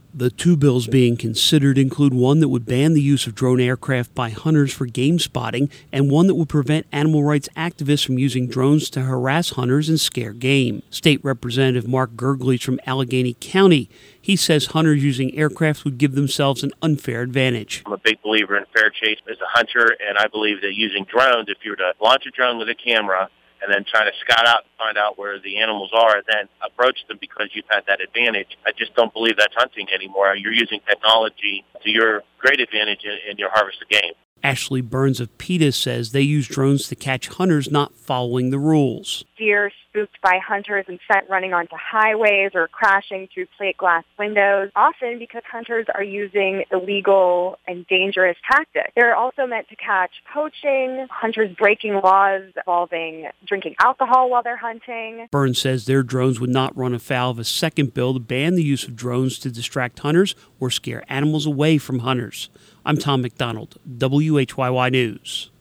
The two bills being considered include one that would ban the use of drone aircraft by hunters for game spotting and one that would prevent animal rights activists from using drones to harass hunters and scare game. State Representative Mark Gergely from Allegheny County. He says hunters using aircraft would give themselves an unfair advantage. I'm a big believer in fair chase as a hunter, and I believe that using drones, if you were to launch a drone with a camera and then try to scout out and find out where the animals are, then approach them because you've had that advantage. I just don't believe that's hunting anymore. You're using technology to your great advantage in your harvest of game. Ashley Burns of PETA says they use drones to catch hunters not following the rules. Deer spooked by hunters and sent running onto highways or crashing through plate glass windows, often because hunters are using illegal and dangerous tactics. They're also meant to catch poaching, hunters breaking laws involving drinking alcohol while they're hunting. Burns says their drones would not run afoul of a second bill to ban the use of drones to distract hunters or scare animals away from hunters. I'm Tom McDonald, WHYY News.